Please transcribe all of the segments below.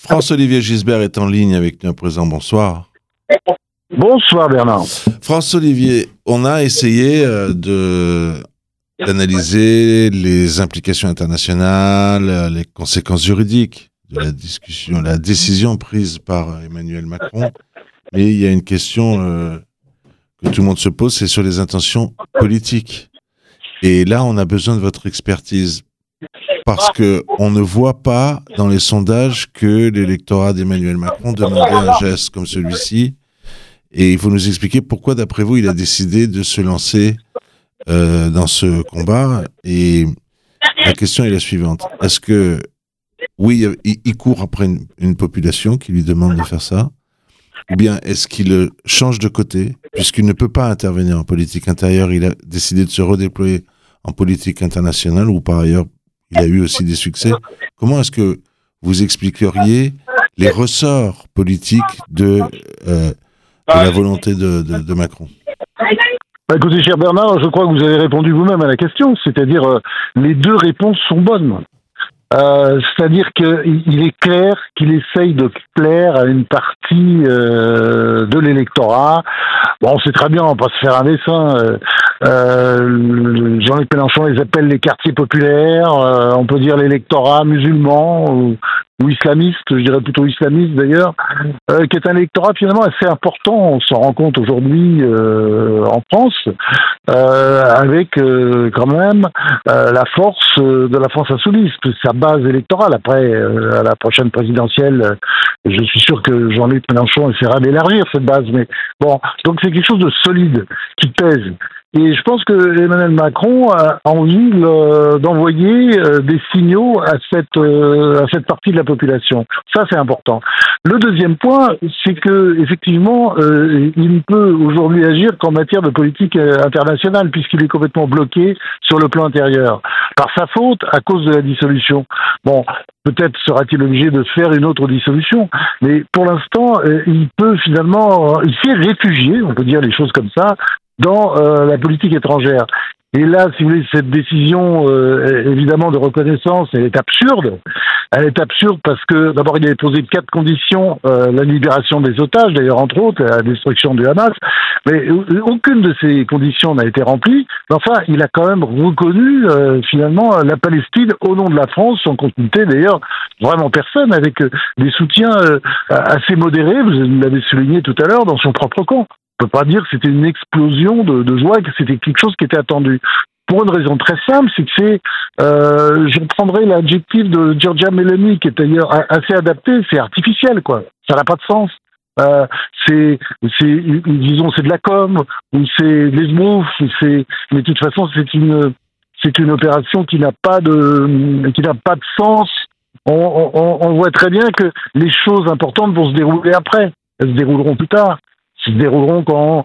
François-Olivier Gisbert est en ligne avec nous à présent. Bonsoir. Bonsoir Bernard. François-Olivier, on a essayé d'analyser les implications internationales, les conséquences juridiques de la discussion, la décision prise par Emmanuel Macron. Mais il y a une question que tout le monde se pose, c'est sur les intentions politiques. Et là, on a besoin de votre expertise. Parce qu'on ne voit pas dans les sondages que l'électorat d'Emmanuel Macron demandait un geste comme celui-ci. Et il faut nous expliquer pourquoi, d'après vous, il a décidé de se lancer dans ce combat. Et la question est la suivante. Est-ce que, oui, il court après une population qui lui demande de faire ça? Ou bien est-ce qu'il change de côté, puisqu'il ne peut pas intervenir en politique intérieure, il a décidé de se redéployer en politique internationale, ou par ailleurs, il a eu aussi des succès. Comment est-ce que vous expliqueriez les ressorts politiques de la volonté de Macron? Écoutez, cher Bernard, je crois que vous avez répondu vous-même à la question, c'est-à-dire les deux réponses sont bonnes. C'est-à-dire qu'il est clair qu'il essaye de plaire à une partie de l'électorat. Bon, on sait très bien, on va pas se faire un dessin. Jean-Luc Mélenchon les appelle les quartiers populaires. On peut dire l'électorat musulman ou islamiste, je dirais plutôt islamiste d'ailleurs, qui est un électorat finalement assez important, on s'en rend compte aujourd'hui en France, avec quand même la force de la France insoumise, sa base électorale. Après, à la prochaine présidentielle, je suis sûr que Jean-Luc Mélenchon essaiera d'élargir cette base, mais bon, donc c'est quelque chose de solide, qui pèse. Et je pense que Emmanuel Macron a envie d'envoyer des signaux à cette partie de la population. Ça, c'est important. Le deuxième point, c'est que effectivement, il ne peut aujourd'hui agir qu'en matière de politique internationale, puisqu'il est complètement bloqué sur le plan intérieur. Par sa faute, à cause de la dissolution. Bon, peut-être sera-t-il obligé de faire une autre dissolution, mais pour l'instant, il peut finalement, il s'est réfugié, on peut dire les choses comme ça, dans la politique étrangère. Et là, si vous voulez, cette décision, évidemment, de reconnaissance, elle est absurde. Elle est absurde parce que, d'abord, il avait posé 4 conditions, la libération des otages, d'ailleurs, entre autres, la destruction du Hamas, mais aucune de ces conditions n'a été remplie. Mais enfin, il a quand même reconnu, finalement, la Palestine au nom de la France, sans consulter, d'ailleurs, vraiment personne, avec des soutiens assez modérés, vous l'avez souligné tout à l'heure, dans son propre camp. On ne peut pas dire que c'était une explosion de joie et que c'était quelque chose qui était attendu. Pour une raison très simple, c'est que je reprendrai l'adjectif de Giorgia Meloni, qui est d'ailleurs assez adapté, c'est artificiel, quoi. Ça n'a pas de sens. Disons, c'est de la com, ou c'est des mots, mais de toute façon, c'est une opération qui n'a pas de sens. On voit très bien que les choses importantes vont se dérouler après. Elles se dérouleront plus tard. S'ils se dérouleront quand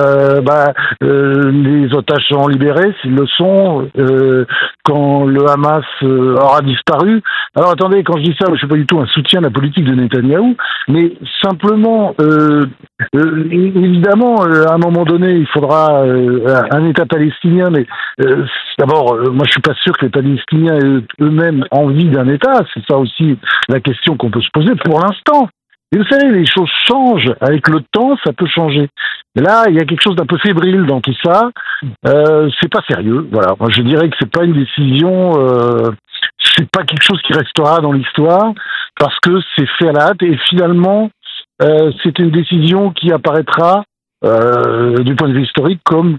les otages seront libérés, s'ils le sont, quand le Hamas aura disparu. Alors attendez, quand je dis ça, je ne suis pas du tout un soutien à la politique de Netanyahou, mais simplement, évidemment, à un moment donné, il faudra un État palestinien, mais d'abord, moi je ne suis pas sûr que les Palestiniens aient eux-mêmes envie d'un État, c'est ça aussi la question qu'on peut se poser pour l'instant. Et vous savez, les choses changent. Avec le temps, ça peut changer. Mais là, il y a quelque chose d'un peu fébrile dans tout ça. C'est pas sérieux. Voilà. Moi, je dirais que c'est pas une décision, c'est pas quelque chose qui restera dans l'histoire parce que c'est fait à la hâte et finalement, c'est une décision qui apparaîtra, du point de vue historique, comme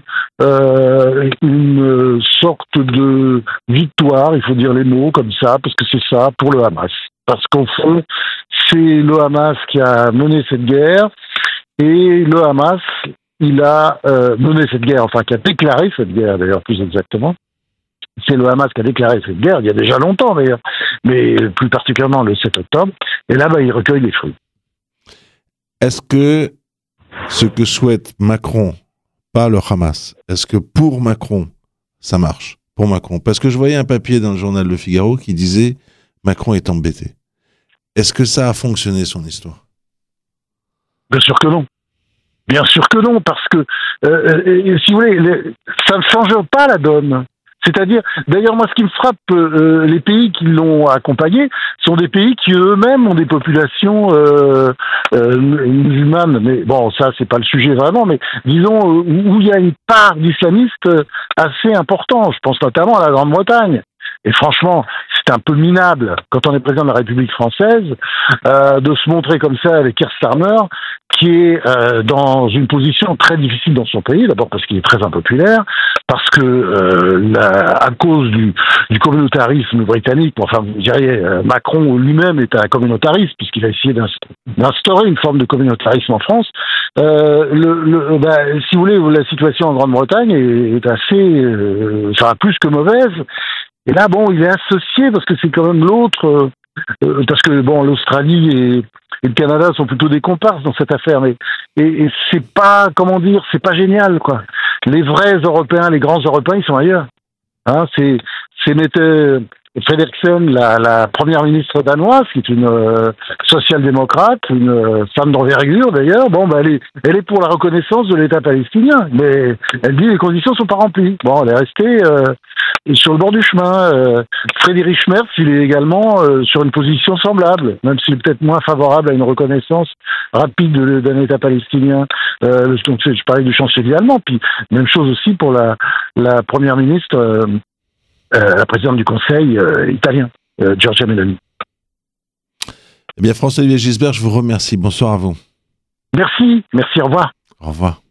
une sorte de victoire, il faut dire les mots comme ça, parce que c'est ça pour le Hamas. Parce qu'au fond, c'est le Hamas qui a mené cette guerre, et le Hamas, il a mené cette guerre, enfin qui a déclaré cette guerre d'ailleurs plus exactement. C'est le Hamas qui a déclaré cette guerre, il y a déjà longtemps d'ailleurs, mais plus particulièrement le 7 octobre, et là, il recueille les fruits. Est-ce que ce que souhaite Macron, pas le Hamas, est-ce que pour Macron, ça marche? Pour Macron? Parce que je voyais un papier dans le journal Le Figaro qui disait Macron est embêté. Est-ce que ça a fonctionné, son histoire? Bien sûr que non. Bien sûr que non, parce que, si vous voulez, ça ne change pas la donne. C'est-à-dire, d'ailleurs, moi, ce qui me frappe, les pays qui l'ont accompagné sont des pays qui eux-mêmes ont des populations musulmanes. Mais bon, ça, c'est pas le sujet vraiment. Mais disons où il y a une part d'islamistes assez importante. Je pense notamment à la Grande-Bretagne. Et franchement, c'est un peu minable, quand on est président de la République française, de se montrer comme ça avec Keir Starmer, qui est dans une position très difficile dans son pays, d'abord parce qu'il est très impopulaire, parce que à cause du communautarisme britannique, enfin vous diriez, Macron lui-même est un communautariste, puisqu'il a essayé d'instaurer une forme de communautarisme en France. Si vous voulez, la situation en Grande-Bretagne est assez, plus que mauvaise. Et là, bon, il est associé parce que c'est quand même l'autre, parce que bon, l'Australie et le Canada sont plutôt des comparses dans cette affaire, mais et c'est pas, comment dire, c'est pas génial, quoi. Les vrais Européens, les grands Européens, ils sont ailleurs. Hein, c'est Mette Frederiksen, la première ministre danoise, qui est une social-démocrate, une femme d'envergure d'ailleurs. Bon, elle est pour la reconnaissance de l'État palestinien, mais elle dit les conditions sont pas remplies. Bon, elle est restée sur le bord du chemin. Friedrich Merz, il est également sur une position semblable, même s'il est peut-être moins favorable à une reconnaissance rapide d'un État palestinien. Donc, je parlais du chancelier allemand. Puis même chose aussi pour la première ministre. La présidente du Conseil italien, Giorgia Meloni. Eh bien, François-Olivier Gisbert, je vous remercie. Bonsoir à vous. Merci, au revoir. Au revoir.